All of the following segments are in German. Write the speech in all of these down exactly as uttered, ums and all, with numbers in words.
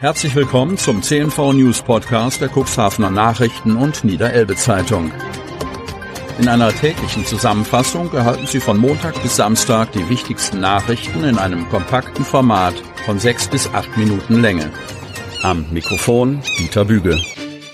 Herzlich willkommen zum C N V News Podcast der Cuxhavener Nachrichten und Niederelbe Zeitung. In einer täglichen Zusammenfassung erhalten Sie von Montag bis Samstag die wichtigsten Nachrichten in einem kompakten Format von sechs bis acht Minuten Länge. Am Mikrofon Dieter Büge.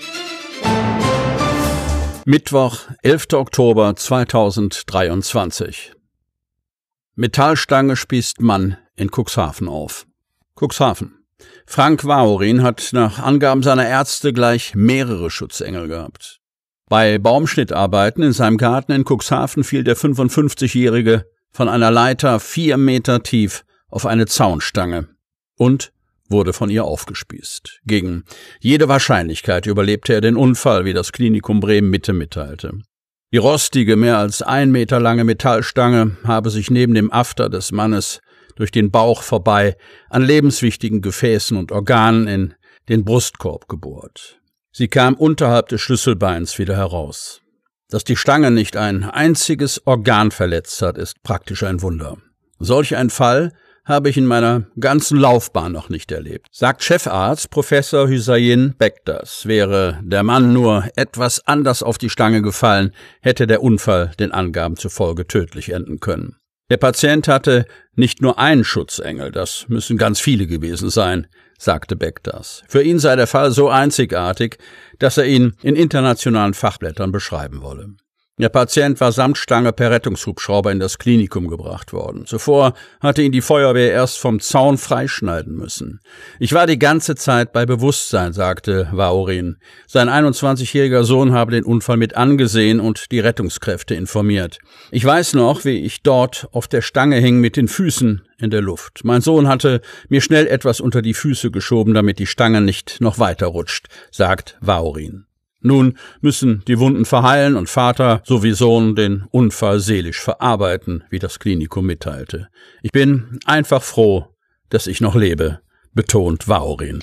Mittwoch, elfter Oktober zweitausenddreiundzwanzig. Metallstange spießt Mann in Cuxhaven auf. Cuxhaven. Frank Wahorin hat nach Angaben seiner Ärzte gleich mehrere Schutzengel gehabt. Bei Baumschnittarbeiten in seinem Garten in Cuxhaven fiel der fünfundfünfzigjährige von einer Leiter vier Meter tief auf eine Zaunstange und wurde von ihr aufgespießt. Gegen jede Wahrscheinlichkeit überlebte er den Unfall, wie das Klinikum Bremen Mitte mitteilte. Die rostige, mehr als ein Meter lange Metallstange habe sich neben dem After des Mannes durch den Bauch vorbei an lebenswichtigen Gefäßen und Organen in den Brustkorb gebohrt. Sie kam unterhalb des Schlüsselbeins wieder heraus. Dass die Stange nicht ein einziges Organ verletzt hat, ist praktisch ein Wunder. Solch ein Fall habe ich in meiner ganzen Laufbahn noch nicht erlebt, sagt Chefarzt Professor Hüseyin Bektas. Wäre der Mann nur etwas anders auf die Stange gefallen, hätte der Unfall den Angaben zufolge tödlich enden können. Der Patient hatte nicht nur einen Schutzengel, das müssen ganz viele gewesen sein, sagte Bektas. Für ihn sei der Fall so einzigartig, dass er ihn in internationalen Fachblättern beschreiben wolle. Der Patient war samt Stange per Rettungshubschrauber in das Klinikum gebracht worden. Zuvor hatte ihn die Feuerwehr erst vom Zaun freischneiden müssen. Ich war die ganze Zeit bei Bewusstsein, sagte Wahorin. Sein einundzwanzigjähriger Sohn habe den Unfall mit angesehen und die Rettungskräfte informiert. Ich weiß noch, wie ich dort auf der Stange hing mit den Füßen in der Luft. Mein Sohn hatte mir schnell etwas unter die Füße geschoben, damit die Stange nicht noch weiter rutscht, sagt Wahorin. Nun müssen die Wunden verheilen und Vater sowie Sohn den Unfall seelisch verarbeiten, wie das Klinikum mitteilte. Ich bin einfach froh, dass ich noch lebe, betont Wahorin.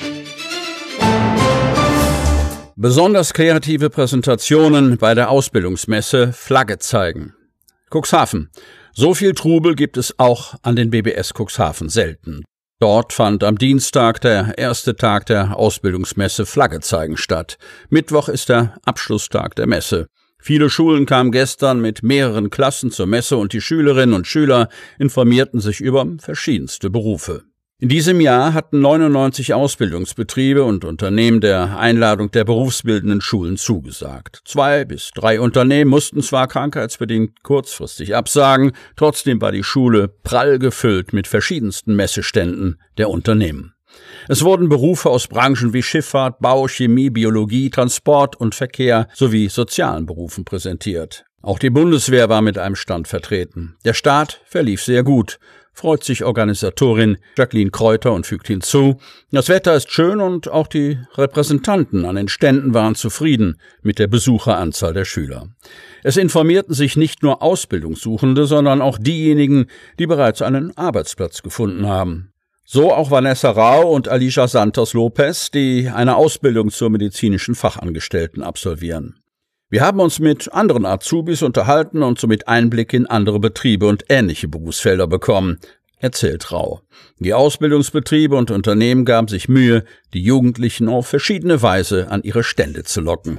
Besonders kreative Präsentationen bei der Ausbildungsmesse Flagge zeigen. Cuxhaven. So viel Trubel gibt es auch an den B B S Cuxhaven selten. Dort fand am Dienstag der erste Tag der Ausbildungsmesse Flagge zeigen statt. Mittwoch ist der Abschlusstag der Messe. Viele Schulen kamen gestern mit mehreren Klassen zur Messe und die Schülerinnen und Schüler informierten sich über verschiedenste Berufe. In diesem Jahr hatten neunundneunzig Ausbildungsbetriebe und Unternehmen der Einladung der berufsbildenden Schulen zugesagt. Zwei bis drei Unternehmen mussten zwar krankheitsbedingt kurzfristig absagen, trotzdem war die Schule prall gefüllt mit verschiedensten Messeständen der Unternehmen. Es wurden Berufe aus Branchen wie Schifffahrt, Bau, Chemie, Biologie, Transport und Verkehr sowie sozialen Berufen präsentiert. Auch die Bundeswehr war mit einem Stand vertreten. Der Start verlief sehr gut, freut sich Organisatorin Jacqueline Kräuter und fügt hinzu: Das Wetter ist schön und auch die Repräsentanten an den Ständen waren zufrieden mit der Besucheranzahl der Schüler. Es informierten sich nicht nur Ausbildungssuchende, sondern auch diejenigen, die bereits einen Arbeitsplatz gefunden haben. So auch Vanessa Rau und Alicia Santos Lopez, die eine Ausbildung zur medizinischen Fachangestellten absolvieren. Wir haben uns mit anderen Azubis unterhalten und somit Einblick in andere Betriebe und ähnliche Berufsfelder bekommen, erzählt Rau. Die Ausbildungsbetriebe und Unternehmen gaben sich Mühe, die Jugendlichen auf verschiedene Weise an ihre Stände zu locken.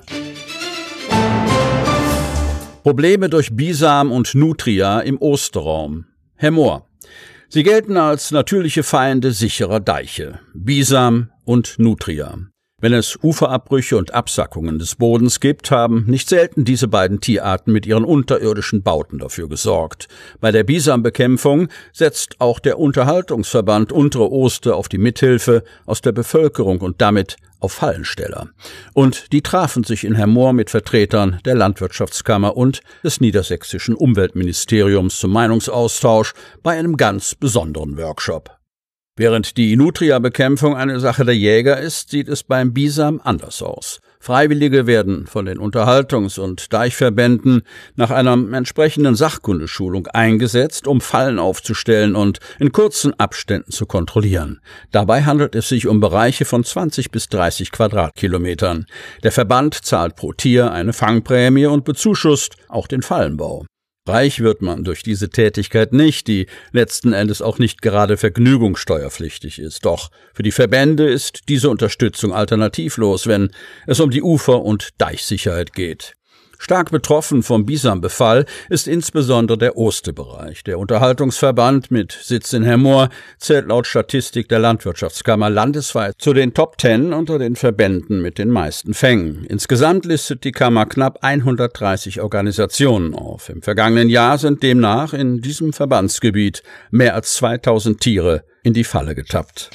Probleme durch Bisam und Nutria im Osterraum. Hemmoor. Sie gelten als natürliche Feinde sicherer Deiche. Bisam und Nutria. Wenn es Uferabbrüche und Absackungen des Bodens gibt, haben nicht selten diese beiden Tierarten mit ihren unterirdischen Bauten dafür gesorgt. Bei der Bisambekämpfung setzt auch der Unterhaltungsverband Untere Oster auf die Mithilfe aus der Bevölkerung und damit auf Fallensteller. Und die trafen sich in Hemmoor mit Vertretern der Landwirtschaftskammer und des Niedersächsischen Umweltministeriums zum Meinungsaustausch bei einem ganz besonderen Workshop. Während die Nutria-Bekämpfung eine Sache der Jäger ist, sieht es beim Bisam anders aus. Freiwillige werden von den Unterhaltungs- und Deichverbänden nach einer entsprechenden Sachkundeschulung eingesetzt, um Fallen aufzustellen und in kurzen Abständen zu kontrollieren. Dabei handelt es sich um Bereiche von zwanzig bis dreißig Quadratkilometern. Der Verband zahlt pro Tier eine Fangprämie und bezuschusst auch den Fallenbau. Reich wird man durch diese Tätigkeit nicht, die letzten Endes auch nicht gerade vergnügungssteuerpflichtig ist. Doch für die Verbände ist diese Unterstützung alternativlos, wenn es um die Ufer- und Deichsicherheit geht. Stark betroffen vom Bisam-Befall ist insbesondere der Oste-Bereich. Der Unterhaltungsverband mit Sitz in Hemmoor zählt laut Statistik der Landwirtschaftskammer landesweit zu den Top Ten unter den Verbänden mit den meisten Fängen. Insgesamt listet die Kammer knapp hundertdreißig Organisationen auf. Im vergangenen Jahr sind demnach in diesem Verbandsgebiet mehr als zweitausend Tiere in die Falle getappt.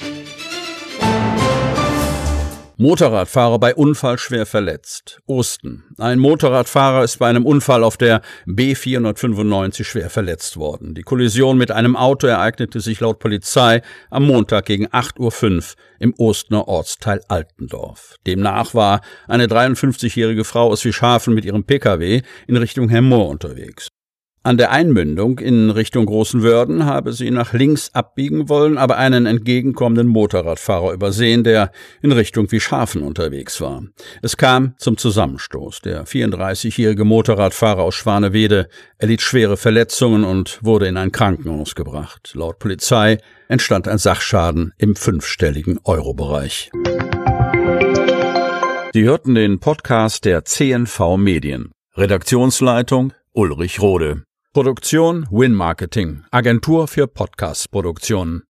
Motorradfahrer bei Unfall schwer verletzt. Osten. Ein Motorradfahrer ist bei einem Unfall auf der B vierhundertfünfundneunzig schwer verletzt worden. Die Kollision mit einem Auto ereignete sich laut Polizei am Montag gegen acht Uhr fünf im Ostener Ortsteil Altendorf. Demnach war eine dreiundfünfzigjährige Frau aus Wischhafen mit ihrem Pkw in Richtung Hemmoor unterwegs. An der Einmündung in Richtung Großenwörden habe sie nach links abbiegen wollen, aber einen entgegenkommenden Motorradfahrer übersehen, der in Richtung Wischhafen unterwegs war. Es kam zum Zusammenstoß. Der vierunddreißigjährige Motorradfahrer aus Schwanewede erlitt schwere Verletzungen und wurde in ein Krankenhaus gebracht. Laut Polizei entstand ein Sachschaden im fünfstelligen Euro-Bereich. Sie hörten den Podcast der C N V Medien. Redaktionsleitung Ulrich Rode. Produktion Win Marketing, Agentur für Podcast-Produktionen.